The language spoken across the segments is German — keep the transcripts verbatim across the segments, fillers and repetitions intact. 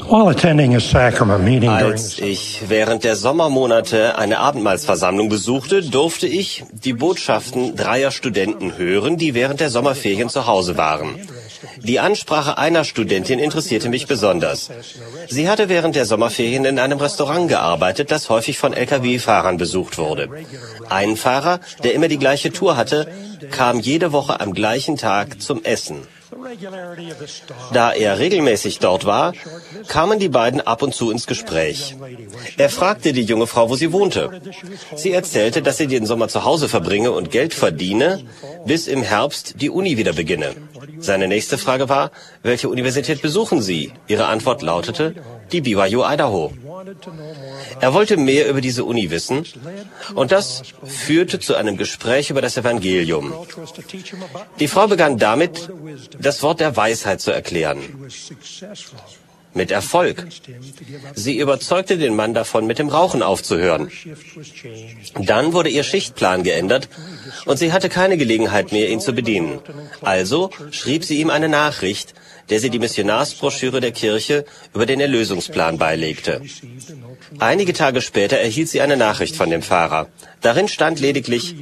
Als ich während der Sommermonate eine Abendmahlsversammlung besuchte, durfte ich die Botschaften dreier Studenten hören, die während der Sommerferien zu Hause waren. Die Ansprache einer Studentin interessierte mich besonders. Sie hatte während der Sommerferien in einem Restaurant gearbeitet, das häufig von L K W-Fahrern besucht wurde. Ein Fahrer, der immer die gleiche Tour hatte, kam jede Woche am gleichen Tag zum Essen. Da er regelmäßig dort war, kamen die beiden ab und zu ins Gespräch. Er fragte die junge Frau, wo sie wohnte. Sie erzählte, dass sie den Sommer zu Hause verbringe und Geld verdiene, bis im Herbst die Uni wieder beginne. Seine nächste Frage war, welche Universität besuchen Sie? Ihre Antwort lautete, die B Y U Idaho. Er wollte mehr über diese Uni wissen, und das führte zu einem Gespräch über das Evangelium. Die Frau begann damit, das Wort der Weisheit zu erklären. Mit Erfolg. Sie überzeugte den Mann davon, mit dem Rauchen aufzuhören. Dann wurde ihr Schichtplan geändert und sie hatte keine Gelegenheit mehr, ihn zu bedienen. Also schrieb sie ihm eine Nachricht, der sie die Missionarsbroschüre der Kirche über den Erlösungsplan beilegte. Einige Tage später erhielt sie eine Nachricht von dem Fahrer. Darin stand lediglich: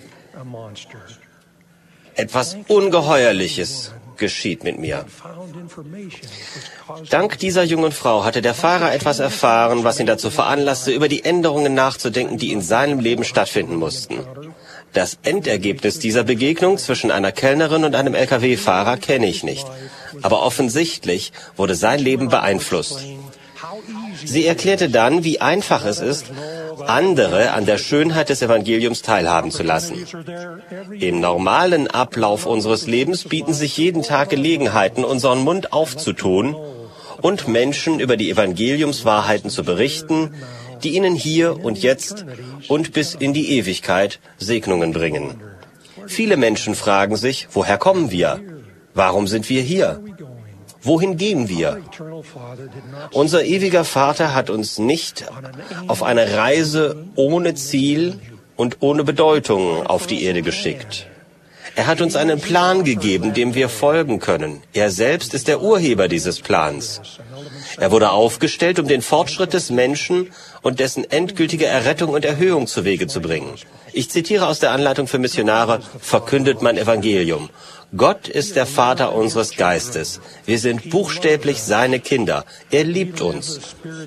Etwas Ungeheuerliches geschieht mit mir. Dank dieser jungen Frau hatte der Fahrer etwas erfahren, was ihn dazu veranlasste, über die Änderungen nachzudenken, die in seinem Leben stattfinden mussten. Das Endergebnis dieser Begegnung zwischen einer Kellnerin und einem L K W-Fahrer kenne ich nicht. Aber offensichtlich wurde sein Leben beeinflusst. Sie erklärte dann, wie einfach es ist, andere an der Schönheit des Evangeliums teilhaben zu lassen. Im normalen Ablauf unseres Lebens bieten sich jeden Tag Gelegenheiten, unseren Mund aufzutun und Menschen über die Evangeliumswahrheiten zu berichten, die ihnen hier und jetzt und bis in die Ewigkeit Segnungen bringen. Viele Menschen fragen sich, woher kommen wir? Warum sind wir hier? Wohin gehen wir? Unser ewiger Vater hat uns nicht auf eine Reise ohne Ziel und ohne Bedeutung auf die Erde geschickt. Er hat uns einen Plan gegeben, dem wir folgen können. Er selbst ist der Urheber dieses Plans. Er wurde aufgestellt, um den Fortschritt des Menschen und dessen endgültige Errettung und Erhöhung zu Wege zu bringen. Ich zitiere aus der Anleitung für Missionare: Verkündet mein Evangelium. Gott ist der Vater unseres Geistes. Wir sind buchstäblich seine Kinder. Er liebt uns.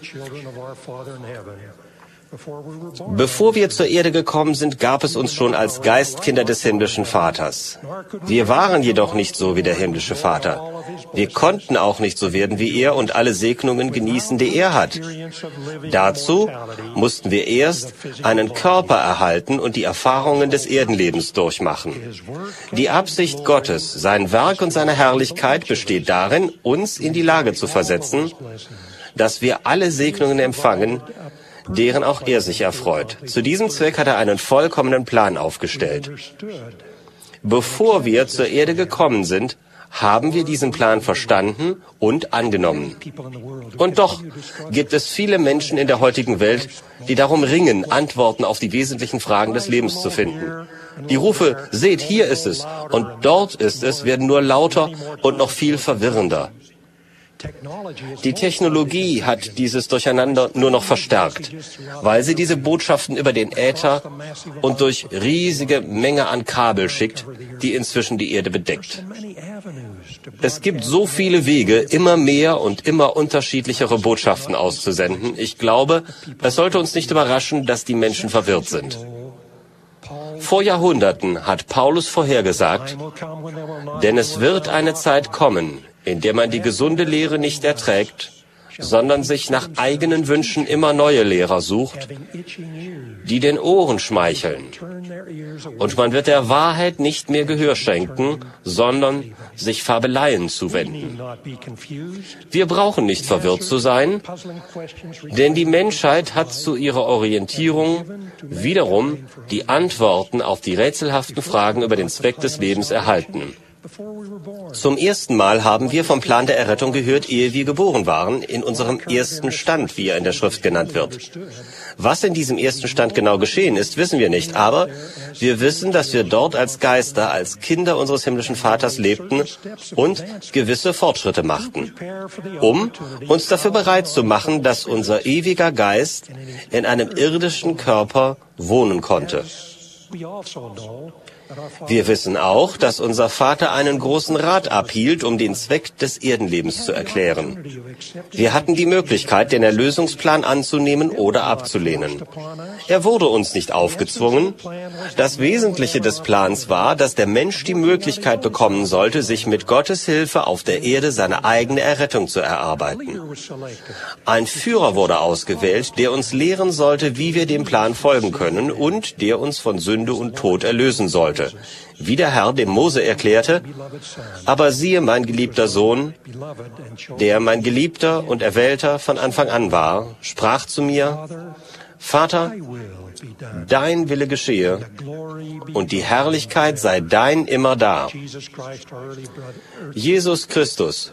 Bevor wir zur Erde gekommen sind, gab es uns schon als Geistkinder des himmlischen Vaters. Wir waren jedoch nicht so wie der himmlische Vater. Wir konnten auch nicht so werden wie er und alle Segnungen genießen, die er hat. Dazu mussten wir erst einen Körper erhalten und die Erfahrungen des Erdenlebens durchmachen. Die Absicht Gottes, sein Werk und seine Herrlichkeit besteht darin, uns in die Lage zu versetzen, dass wir alle Segnungen empfangen, deren auch er sich erfreut. Zu diesem Zweck hat er einen vollkommenen Plan aufgestellt. Bevor wir zur Erde gekommen sind, haben wir diesen Plan verstanden und angenommen. Und doch gibt es viele Menschen in der heutigen Welt, die darum ringen, Antworten auf die wesentlichen Fragen des Lebens zu finden. Die Rufe, seht, hier ist es und dort ist es, werden nur lauter und noch viel verwirrender. Die Technologie hat dieses Durcheinander nur noch verstärkt, weil sie diese Botschaften über den Äther und durch riesige Menge an Kabel schickt, die inzwischen die Erde bedeckt. Es gibt so viele Wege, immer mehr und immer unterschiedlichere Botschaften auszusenden. Ich glaube, es sollte uns nicht überraschen, dass die Menschen verwirrt sind. Vor Jahrhunderten hat Paulus vorhergesagt, denn es wird eine Zeit kommen, in der man die gesunde Lehre nicht erträgt, sondern sich nach eigenen Wünschen immer neue Lehrer sucht, die den Ohren schmeicheln. Und man wird der Wahrheit nicht mehr Gehör schenken, sondern sich Fabeleien zuwenden. Wir brauchen nicht verwirrt zu sein, denn die Menschheit hat zu ihrer Orientierung wiederum die Antworten auf die rätselhaften Fragen über den Zweck des Lebens erhalten. Zum ersten Mal haben wir vom Plan der Errettung gehört, ehe wir geboren waren, in unserem ersten Stand, wie er in der Schrift genannt wird. Was in diesem ersten Stand genau geschehen ist, wissen wir nicht, aber wir wissen, dass wir dort als Geister, als Kinder unseres himmlischen Vaters lebten und gewisse Fortschritte machten, um uns dafür bereit zu machen, dass unser ewiger Geist in einem irdischen Körper wohnen konnte. Wir wissen auch, dass unser Vater einen großen Rat abhielt, um den Zweck des Erdenlebens zu erklären. Wir hatten die Möglichkeit, den Erlösungsplan anzunehmen oder abzulehnen. Er wurde uns nicht aufgezwungen. Das Wesentliche des Plans war, dass der Mensch die Möglichkeit bekommen sollte, sich mit Gottes Hilfe auf der Erde seine eigene Errettung zu erarbeiten. Ein Führer wurde ausgewählt, der uns lehren sollte, wie wir dem Plan folgen können und der uns von Sünde und Tod erlösen sollte. Wie der Herr dem Mose erklärte, aber siehe, mein geliebter Sohn, der mein Geliebter und Erwählter von Anfang an war, sprach zu mir, Vater, dein Wille geschehe und die Herrlichkeit sei dein immer da. Jesus Christus,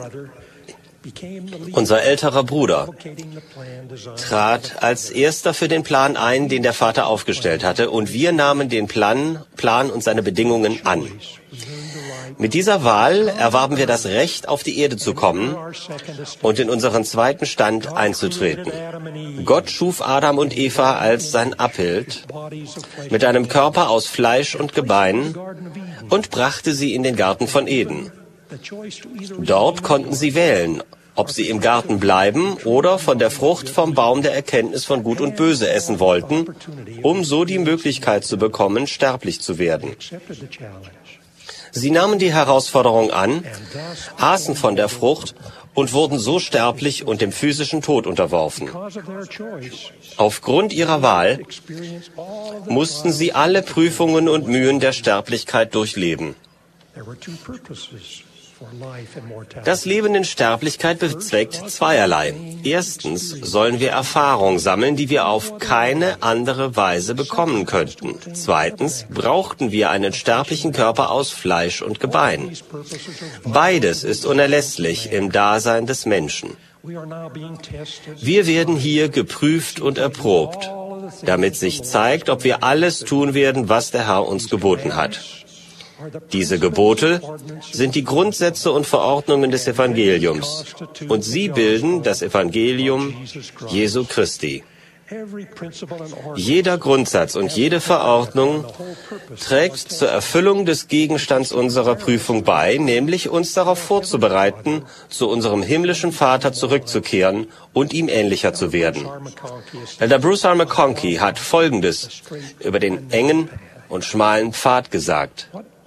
unser älterer Bruder, trat als erster für den Plan ein, den der Vater aufgestellt hatte, und wir nahmen den Plan, Plan und seine Bedingungen an. Mit dieser Wahl erwarben wir das Recht, auf die Erde zu kommen und in unseren zweiten Stand einzutreten. Gott schuf Adam und Eva als sein Abbild mit einem Körper aus Fleisch und Gebein und brachte sie in den Garten von Eden. Dort konnten sie wählen, ob sie im Garten bleiben oder von der Frucht vom Baum der Erkenntnis von Gut und Böse essen wollten, um so die Möglichkeit zu bekommen, sterblich zu werden. Sie nahmen die Herausforderung an, aßen von der Frucht und wurden so sterblich und dem physischen Tod unterworfen. Aufgrund ihrer Wahl mussten sie alle Prüfungen und Mühen der Sterblichkeit durchleben. Das Leben in Sterblichkeit bezweckt zweierlei. Erstens sollen wir Erfahrung sammeln, die wir auf keine andere Weise bekommen könnten. Zweitens brauchten wir einen sterblichen Körper aus Fleisch und Gebein. Beides ist unerlässlich im Dasein des Menschen. Wir werden hier geprüft und erprobt, damit sich zeigt, ob wir alles tun werden, was der Herr uns geboten hat. Diese Gebote sind die Grundsätze und Verordnungen des Evangeliums, und sie bilden das Evangelium Jesu Christi. Jeder Grundsatz und jede Verordnung trägt zur Erfüllung des Gegenstands unserer Prüfung bei, nämlich uns darauf vorzubereiten, zu unserem himmlischen Vater zurückzukehren und ihm ähnlicher zu werden. Elder Bruce R. McConkie hat Folgendes über den engen und schmalen Pfad gesagt.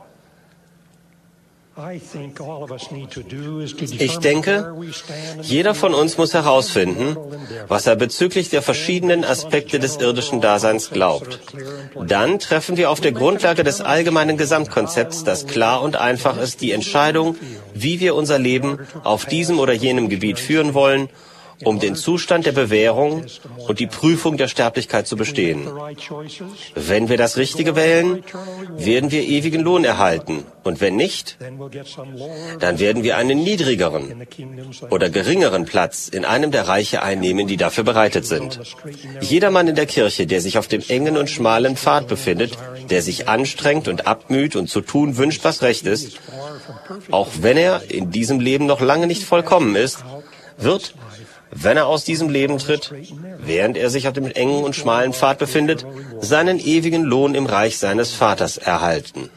Ich denke, jeder von uns muss herausfinden, was er bezüglich der verschiedenen Aspekte des irdischen Daseins glaubt. Dann treffen wir auf der Grundlage des allgemeinen Gesamtkonzepts, das klar und einfach ist, die Entscheidung, wie wir unser Leben auf diesem oder jenem Gebiet führen wollen, um den Zustand der Bewährung und die Prüfung der Sterblichkeit zu bestehen. Wenn wir das Richtige wählen, werden wir ewigen Lohn erhalten. Und wenn nicht, dann werden wir einen niedrigeren oder geringeren Platz in einem der Reiche einnehmen, die dafür bereitet sind. Jedermann in der Kirche, der sich auf dem engen und schmalen Pfad befindet, der sich anstrengt und abmüht und zu tun wünscht, was recht ist, auch wenn er in diesem Leben noch lange nicht vollkommen ist, wird, wenn er aus diesem Leben tritt, während er sich auf dem engen und schmalen Pfad befindet, seinen ewigen Lohn im Reich seines Vaters erhalten.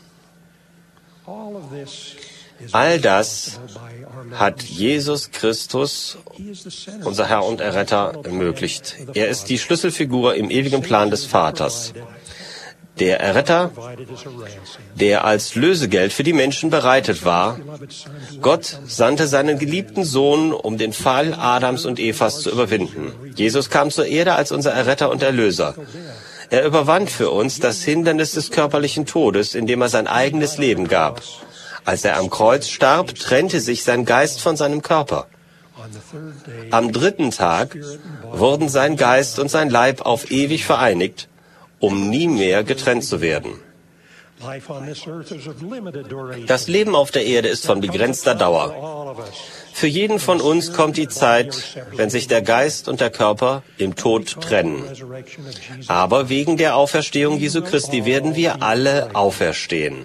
All das hat Jesus Christus, unser Herr und Erretter, ermöglicht. Er ist die Schlüsselfigur im ewigen Plan des Vaters. Der Erretter, der als Lösegeld für die Menschen bereitet war. Gott sandte seinen geliebten Sohn, um den Fall Adams und Evas zu überwinden. Jesus kam zur Erde als unser Erretter und Erlöser. Er überwand für uns das Hindernis des körperlichen Todes, indem er sein eigenes Leben gab. Als er am Kreuz starb, trennte sich sein Geist von seinem Körper. Am dritten Tag wurden sein Geist und sein Leib auf ewig vereinigt, um nie mehr getrennt zu werden. Das Leben auf der Erde ist von begrenzter Dauer. Für jeden von uns kommt die Zeit, wenn sich der Geist und der Körper im Tod trennen. Aber wegen der Auferstehung Jesu Christi werden wir alle auferstehen.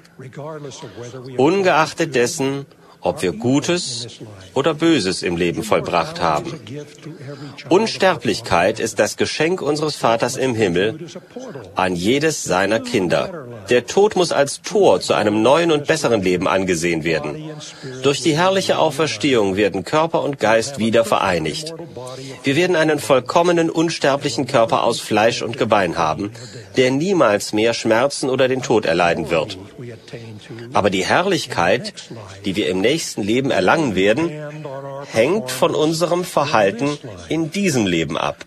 Ungeachtet dessen, ob wir Gutes oder Böses im Leben vollbracht haben. Unsterblichkeit ist das Geschenk unseres Vaters im Himmel an jedes seiner Kinder. Der Tod muss als Tor zu einem neuen und besseren Leben angesehen werden. Durch die herrliche Auferstehung werden Körper und Geist wieder vereinigt. Wir werden einen vollkommenen, unsterblichen Körper aus Fleisch und Gebein haben, der niemals mehr Schmerzen oder den Tod erleiden wird. Aber die Herrlichkeit, die wir im nächsten Leben erlangen werden, hängt von unserem Verhalten in diesem Leben ab.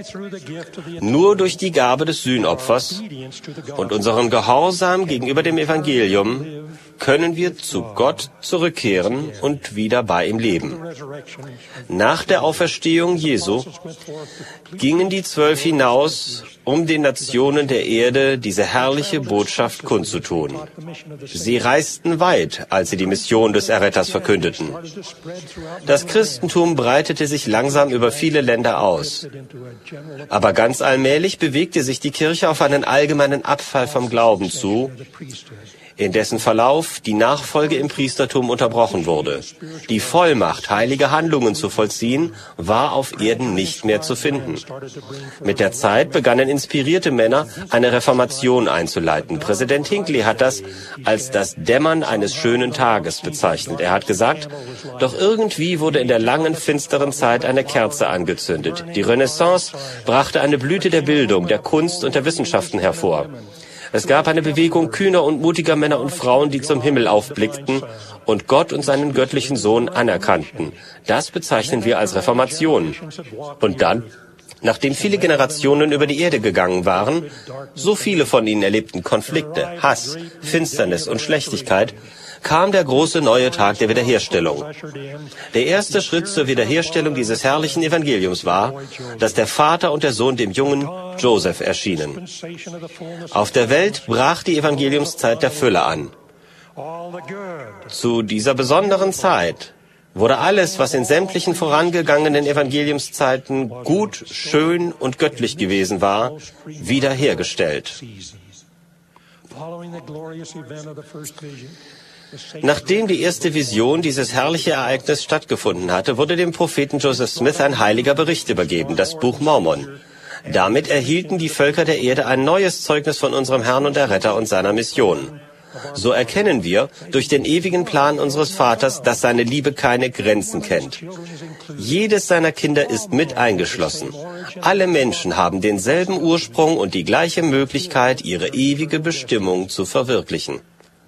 Nur durch die Gabe des Sühnopfers und unseren Gehorsam gegenüber dem Evangelium können wir zu Gott zurückkehren und wieder bei ihm leben. Nach der Auferstehung Jesu gingen die Zwölf hinaus, um den Nationen der Erde diese herrliche Botschaft kundzutun. Sie reisten weit, als sie die Mission des Erretters verkündeten. Das Christentum breitete sich langsam über viele Länder aus. Aber ganz allmählich bewegte sich die Kirche auf einen allgemeinen Abfall vom Glauben zu, in dessen Verlauf die Nachfolge im Priestertum unterbrochen wurde. Die Vollmacht, heilige Handlungen zu vollziehen, war auf Erden nicht mehr zu finden. Mit der Zeit begannen inspirierte Männer, eine Reformation einzuleiten. Präsident Hinckley hat das als das Dämmern eines schönen Tages bezeichnet. Er hat gesagt, doch irgendwie wurde in der langen, finsteren Zeit eine Kerze angezündet. Die Renaissance brachte eine Blüte der Bildung, der Kunst und der Wissenschaften hervor. Es gab eine Bewegung kühner und mutiger Männer und Frauen, die zum Himmel aufblickten und Gott und seinen göttlichen Sohn anerkannten. Das bezeichnen wir als Reformation. Und dann, nachdem viele Generationen über die Erde gegangen waren, so viele von ihnen erlebten Konflikte, Hass, Finsternis und Schlechtigkeit, kam der große neue Tag der Wiederherstellung. Der erste Schritt zur Wiederherstellung dieses herrlichen Evangeliums war, dass der Vater und der Sohn dem jungen Joseph erschienen. Auf der Welt brach die Evangeliumszeit der Fülle an. Zu dieser besonderen Zeit wurde alles, was in sämtlichen vorangegangenen Evangeliumszeiten gut, schön und göttlich gewesen war, wiederhergestellt. Nachdem die erste Vision, dieses herrliche Ereignis, stattgefunden hatte, wurde dem Propheten Joseph Smith ein heiliger Bericht übergeben, das Buch Mormon. Damit erhielten die Völker der Erde ein neues Zeugnis von unserem Herrn und Erretter und seiner Mission. So erkennen wir durch den ewigen Plan unseres Vaters, dass seine Liebe keine Grenzen kennt. Jedes seiner Kinder ist mit eingeschlossen. Alle Menschen haben denselben Ursprung und die gleiche Möglichkeit, ihre ewige Bestimmung zu verwirklichen.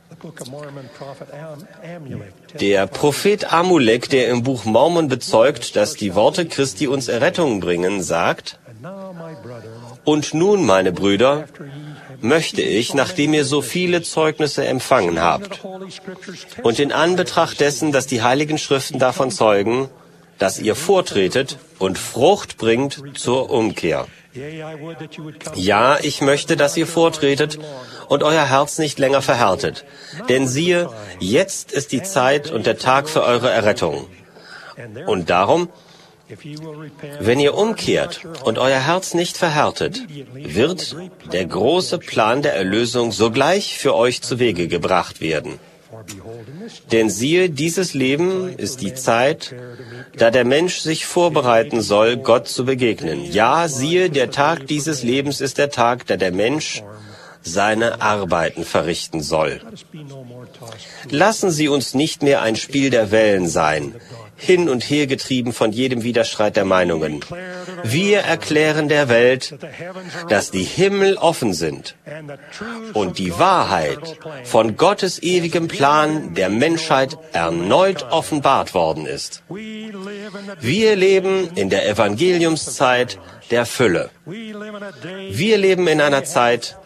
Der Prophet Amulek, der im Buch Mormon bezeugt, dass die Worte Christi uns Errettung bringen, sagt: Und nun, meine Brüder, möchte ich, nachdem ihr so viele Zeugnisse empfangen habt, und in Anbetracht dessen, dass die Heiligen Schriften davon zeugen, dass ihr vortretet und Frucht bringt zur Umkehr. Ja, ich möchte, dass ihr vortretet und euer Herz nicht länger verhärtet. Denn siehe, jetzt ist die Zeit und der Tag für eure Errettung. Und darum, wenn ihr umkehrt und euer Herz nicht verhärtet, wird der große Plan der Erlösung sogleich für euch zu Wege gebracht werden. Denn siehe, dieses Leben ist die Zeit, da der Mensch sich vorbereiten soll, Gott zu begegnen. Ja, siehe, der Tag dieses Lebens ist der Tag, da der Mensch seine Arbeiten verrichten soll. Lassen Sie uns nicht mehr ein Spiel der Wellen sein, hin und her getrieben von jedem Widerstreit der Meinungen. Wir erklären der Welt, dass die Himmel offen sind und die Wahrheit von Gottes ewigem Plan der Menschheit erneut offenbart worden ist. Wir leben in der Evangeliumszeit der Fülle. Wir leben in einer Zeit,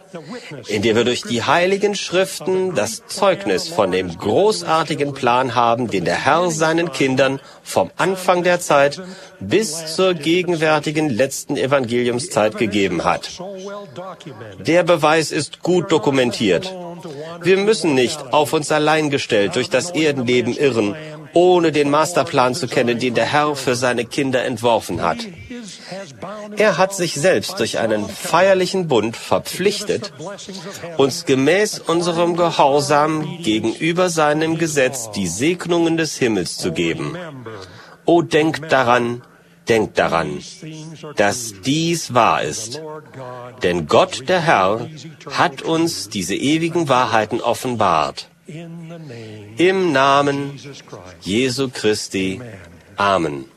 in der wir durch die heiligen Schriften das Zeugnis von dem großartigen Plan haben, den der Herr seinen Kindern vom Anfang der Zeit bis zur gegenwärtigen letzten Evangeliumszeit gegeben hat. Der Beweis ist gut dokumentiert. Wir müssen nicht auf uns allein gestellt durch das Erdenleben irren, ohne den Masterplan zu kennen, den der Herr für seine Kinder entworfen hat. Er hat sich selbst durch einen feierlichen Bund verpflichtet, uns gemäß unserem Gehorsam gegenüber seinem Gesetz die Segnungen des Himmels zu geben. O denkt daran, denkt daran, dass dies wahr ist. Denn Gott, der Herr, hat uns diese ewigen Wahrheiten offenbart. Im Namen Jesu Christi. Amen.